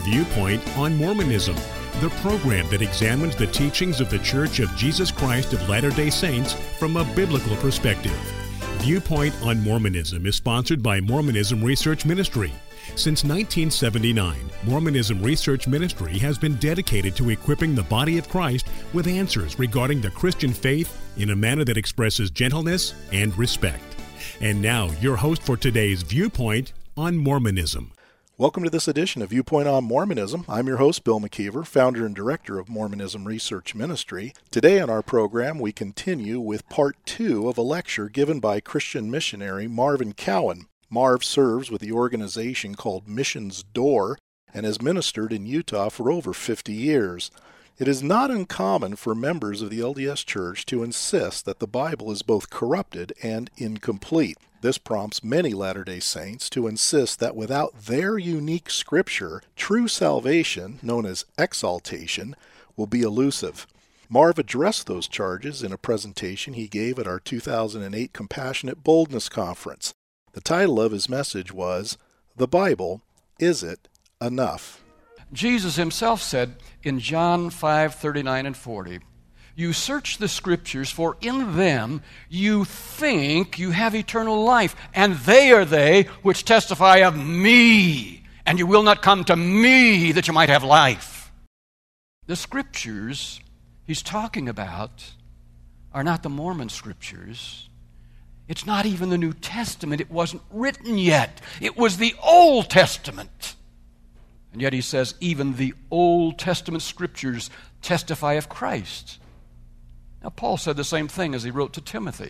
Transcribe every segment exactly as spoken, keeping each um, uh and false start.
Viewpoint on Mormonism, the program that examines the teachings of the Church of Jesus Christ of Latter-day Saints from a biblical perspective. Viewpoint on Mormonism is sponsored by Mormonism Research Ministry. Since nineteen seventy-nine, Mormonism Research Ministry has been dedicated to equipping the body of Christ with answers regarding the Christian faith in a manner that expresses gentleness and respect. And now, your host for today's Viewpoint on Mormonism. Welcome to this edition of Viewpoint on Mormonism. I'm your host, Bill McKeever, founder and director of Mormonism Research Ministry. Today on our program, we continue with part two of a lecture given by Christian missionary Marvin Cowan. Marv serves with the organization called Missions Door and has ministered in Utah for over fifty years. It is not uncommon for members of the L D S Church to insist that the Bible is both corrupted and incomplete. This prompts many Latter-day Saints to insist that without their unique scripture, true salvation, known as exaltation, will be elusive. Marv addressed those charges in a presentation he gave at our two thousand eight Compassionate Boldness Conference. The title of his message was, "The Bible, Is It Enough?" Jesus himself said in John five thirty-nine and forty, "You search the Scriptures, for in them you think you have eternal life, and they are they which testify of me, and you will not come to me that you might have life." The Scriptures he's talking about are not the Mormon Scriptures. It's not even the New Testament. It wasn't written yet. It was the Old Testament. And yet he says even the Old Testament Scriptures testify of Christ. Now, Paul said the same thing as he wrote to Timothy.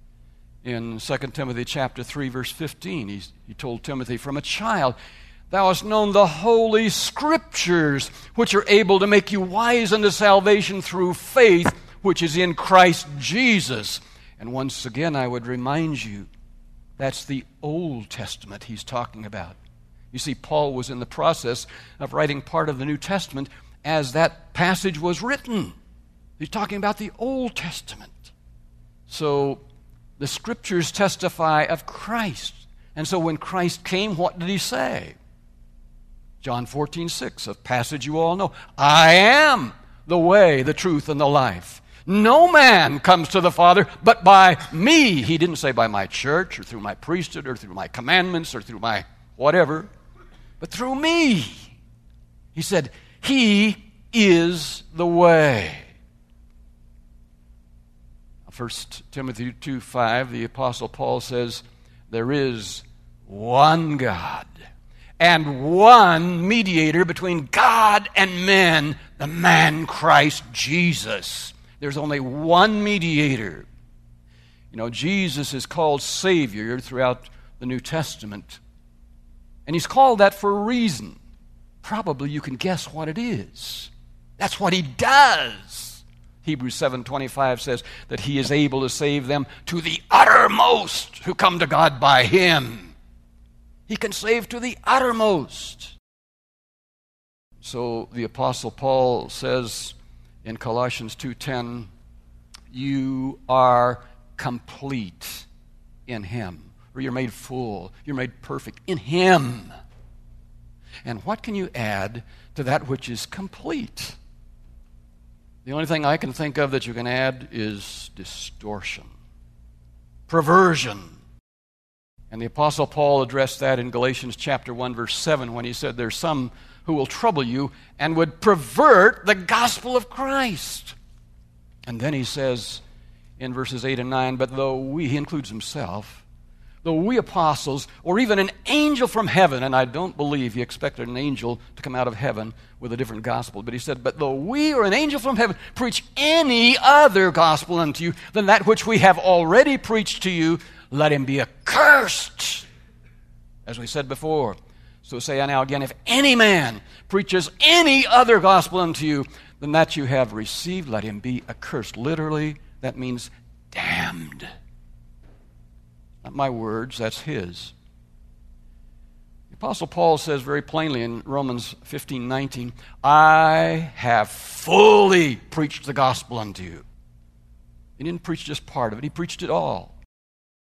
In Second Timothy chapter three, verse fifteen, he, he told Timothy, "From a child thou hast known the holy Scriptures, which are able to make you wise unto salvation through faith, which is in Christ Jesus." And once again, I would remind you, that's the Old Testament he's talking about. You see, Paul was in the process of writing part of the New Testament as that passage was written. He's talking about the Old Testament. So the Scriptures testify of Christ. And so when Christ came, what did he say? John fourteen six, a passage you all know. "I am the way, the truth, and the life. No man comes to the Father but by me." He didn't say by my church or through my priesthood or through my commandments or through my whatever, but through me. He said, He is the way. First Timothy two five, the Apostle Paul says, "There is one God and one mediator between God and men, the man Christ Jesus." There's only one mediator. You know, Jesus is called Savior throughout the New Testament. And he's called that for a reason. Probably you can guess what it is. That's what he does. Hebrews seven twenty-five says that he is able to save them to the uttermost who come to God by him. He can save to the uttermost. So the Apostle Paul says in Colossians two ten, "You are complete in him." Or you're made full, you're made perfect in him. And what can you add to that which is complete? The only thing I can think of that you can add is distortion, perversion. And the Apostle Paul addressed that in Galatians chapter one, verse seven, when he said, "There's some who will trouble you and would pervert the gospel of Christ." And then he says in verses eight and nine, "But though we," he includes himself, "though we apostles, or even an angel from heaven," and I don't believe he expected an angel to come out of heaven with a different gospel, but he said, "But though we or an angel from heaven preach any other gospel unto you than that which we have already preached to you, let him be accursed." As we said before, so say I now again, if any man preaches any other gospel unto you than that you have received, let him be accursed. Literally, that means damned. Not my words, that's his. The Apostle Paul says very plainly in Romans fifteen nineteen, "I have fully preached the gospel unto you." He didn't preach just part of it, he preached it all.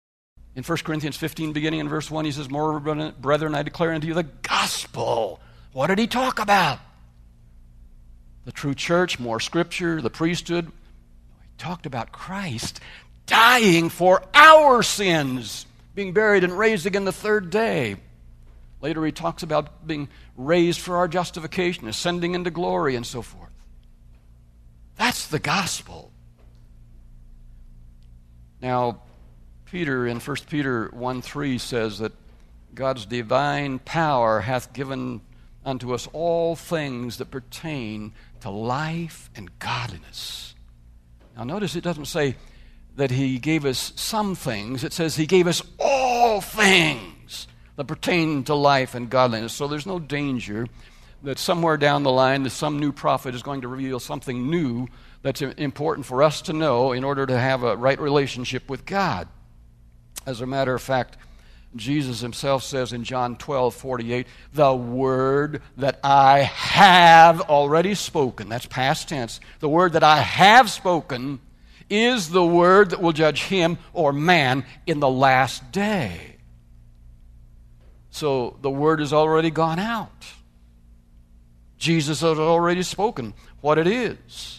In First Corinthians fifteen, beginning in verse one, he says, "Moreover, brethren, I declare unto you the gospel What did he talk about? The true church, more scripture, the priesthood. He talked about Christ dying for our sins, being buried and raised again the third day. Later he talks about being raised for our justification, ascending into glory, and so forth. That's the gospel. Now, Peter in First Peter one three says that God's divine power hath given unto us all things that pertain to life and godliness. Now notice it doesn't say that he gave us some things. It says he gave us all things that pertain to life and godliness. So there's no danger that somewhere down the line that some new prophet is going to reveal something new that's important for us to know in order to have a right relationship with God. As a matter of fact, Jesus himself says in John twelve forty-eight, the word that I have already spoken, that's past tense, the word that I have spoken is the word that will judge him or man in the last day. So the word has already gone out. Jesus has already spoken what it is.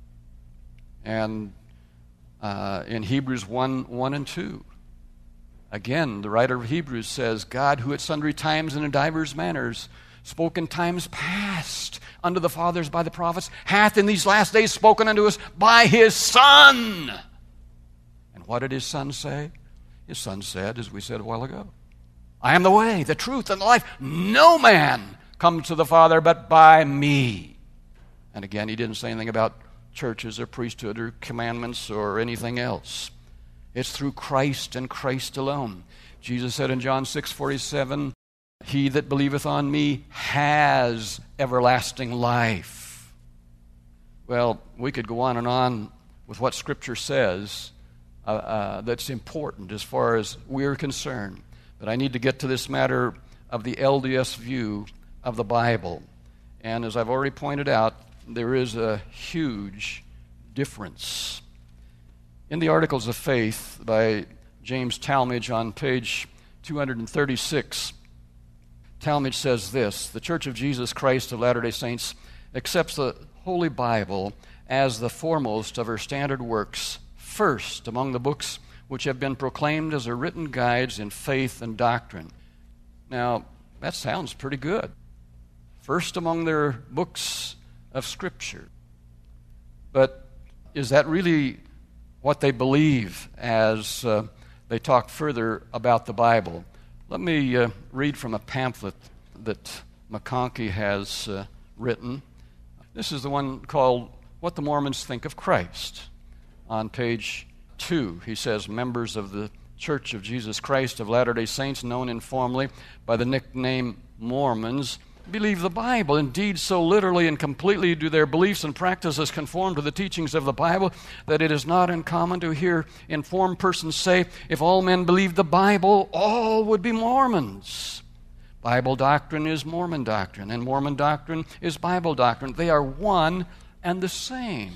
And uh, in Hebrews one, one and two, again, the writer of Hebrews says, God, who at sundry times and in divers manners spoke in times past unto the fathers by the prophets, hath in these last days spoken unto us by his Son. And what did his Son say? His Son said, as we said a while ago, I am the way, the truth, and the life. No man comes to the Father but by me. And again, he didn't say anything about churches or priesthood or commandments or anything else. It's through Christ and Christ alone. Jesus said in John six forty-seven, he that believeth on me has everlasting life. Well, we could go on and on with what Scripture says uh, uh, that's important as far as we're concerned. But I need to get to this matter of the L D S view of the Bible. And as I've already pointed out, there is a huge difference. In the Articles of Faith by James Talmage on page two thirty-six, Talmage says this, the Church of Jesus Christ of Latter-day Saints accepts the Holy Bible as the foremost of her standard works, first among the books which have been proclaimed as her written guides in faith and doctrine. Now, that sounds pretty good. First among their books of Scripture. But is that really what they believe as uh, they talk further about the Bible? Let me uh, read from a pamphlet that McConkie has uh, written. This is the one called What the Mormons Think of Christ. On page two, he says, members of the Church of Jesus Christ of Latter-day Saints, known informally by the nickname Mormons, believe the Bible. Indeed, so literally and completely do their beliefs and practices conform to the teachings of the Bible that it is not uncommon to hear informed persons say, if all men believed the Bible, all would be Mormons. Bible doctrine is Mormon doctrine, and Mormon doctrine is Bible doctrine. They are one and the same.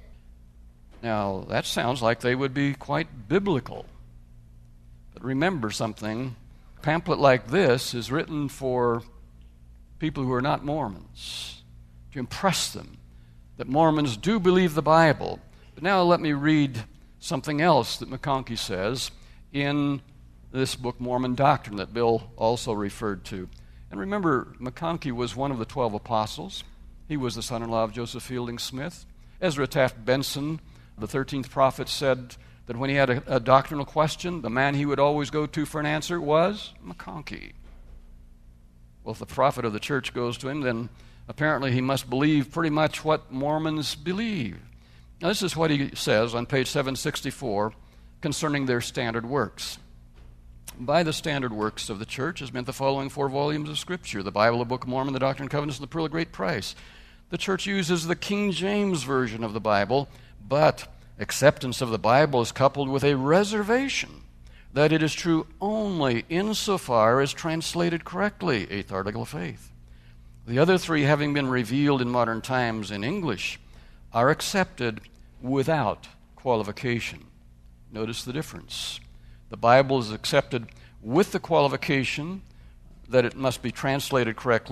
Now, that sounds like they would be quite biblical. But remember something, a pamphlet like this is written for people who are not Mormons, to impress them that Mormons do believe the Bible. But now let me read something else that McConkie says in this book, Mormon Doctrine, that Bill also referred to. And remember, McConkie was one of the twelve apostles. He was the son-in-law of Joseph Fielding Smith. Ezra Taft Benson, the thirteenth prophet, said that when he had a, a doctrinal question, the man he would always go to for an answer was McConkie. Well, if the prophet of the church goes to him, then apparently he must believe pretty much what Mormons believe. Now, this is what he says on page seven sixty-four concerning their standard works. By the standard works of the church is meant the following four volumes of Scripture: the Bible, the Book of Mormon, the Doctrine and Covenants, and the Pearl of Great Price. The church uses the King James Version of the Bible, but acceptance of the Bible is coupled with a reservation that it is true only insofar as translated correctly, Eighth Article of Faith. The other three, having been revealed in modern times in English, are accepted without qualification. Notice the difference. The Bible is accepted with the qualification that it must be translated correctly,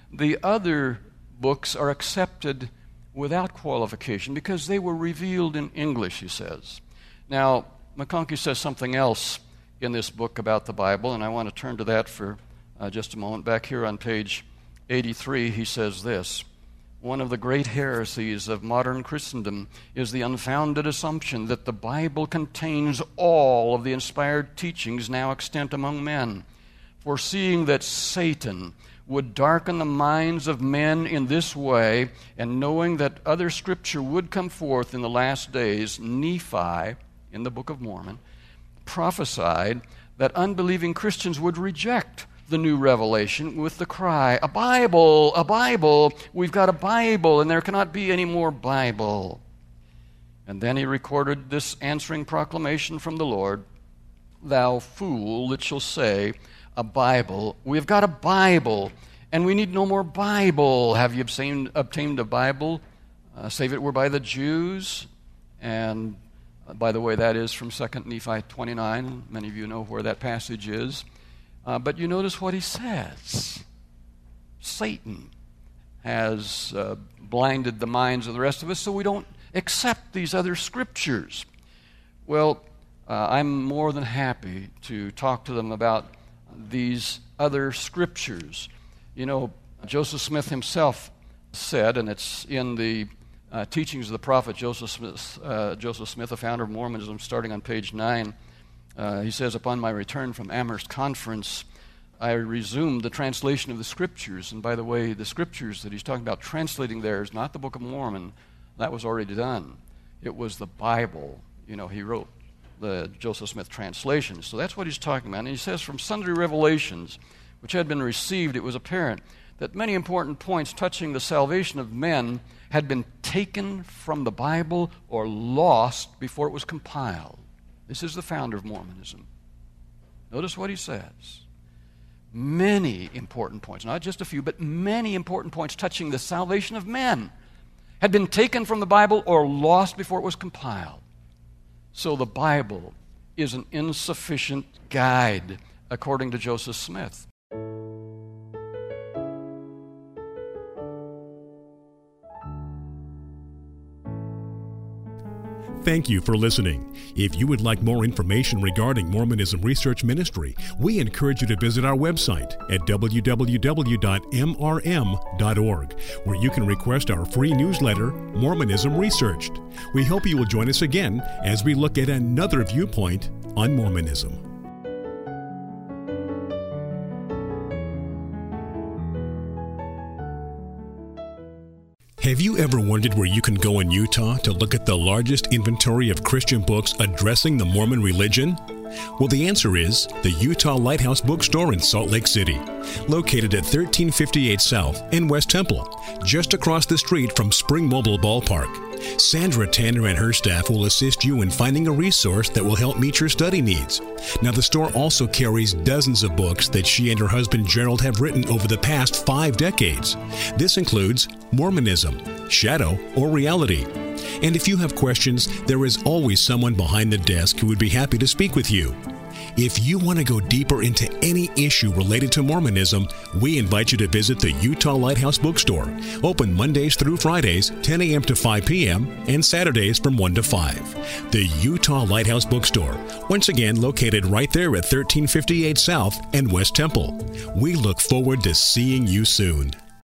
The other books are accepted without qualification because they were revealed in English, he says. Now, McConkie says something else in this book about the Bible, and I want to turn to that for uh, just a moment. Back here on page eighty-three, he says this: one of the great heresies of modern Christendom is the unfounded assumption that the Bible contains all of the inspired teachings now extant among men. Foreseeing that Satan would darken the minds of men in this way, and knowing that other scripture would come forth in the last days, Nephi, in the Book of Mormon, prophesied that unbelieving Christians would reject the new revelation with the cry, "A Bible, a Bible, we've got a Bible, and there cannot be any more Bible." And then he recorded this answering proclamation from the Lord: "Thou fool that shall say, a Bible, we've got a Bible, and we need no more Bible. Have you obtained, obtained a Bible, uh, save it were by the Jews?" And uh, by the way, that is from Second Nephi twenty-nine. Many of you know where that passage is. Uh, but you notice what he says. Satan has uh, blinded the minds of the rest of us, so we don't accept these other scriptures. Well, uh, I'm more than happy to talk to them about these other scriptures. You know, Joseph Smith himself said, and it's in the uh, teachings of the prophet Joseph Smith, uh, Joseph Smith, the founder of Mormonism, starting on page nine. Uh, he says, "Upon my return from Amherst Conference, I resumed the translation of the Scriptures." And by the way, the Scriptures that he's talking about translating there is not the Book of Mormon. That was already done. It was the Bible. You know, he wrote the Joseph Smith translation. So that's what he's talking about. And he says, "From sundry revelations which had been received, it was apparent that many important points touching the salvation of men had been taken from the Bible or lost before it was compiled." This is the founder of Mormonism. Notice what he says. Many important points, not just a few, but many important points touching the salvation of men had been taken from the Bible or lost before it was compiled. So the Bible is an insufficient guide, according to Joseph Smith. Thank you for listening. If you would like more information regarding Mormonism Research Ministry, we encourage you to visit our website at w w w dot m r m dot org, where you can request our free newsletter, Mormonism Researched. We hope you will join us again as we look at another viewpoint on Mormonism. Have you ever wondered where you can go in Utah to look at the largest inventory of Christian books addressing the Mormon religion? Well, the answer is the Utah Lighthouse Bookstore in Salt Lake City, located at thirteen fifty-eight South in West Temple, just across the street from Spring Mobile Ballpark. Sandra Tanner and her staff will assist you in finding a resource that will help meet your study needs. Now, the store also carries dozens of books that she and her husband Gerald have written over the past five decades. This includes Mormonism, Shadow, or Reality. And if you have questions, there is always someone behind the desk who would be happy to speak with you. If you want to go deeper into any issue related to Mormonism, we invite you to visit the Utah Lighthouse Bookstore, open Mondays through Fridays, ten a.m. to five p.m., and Saturdays from one to five. The Utah Lighthouse Bookstore, once again located right there at thirteen fifty-eight South and West Temple. We look forward to seeing you soon.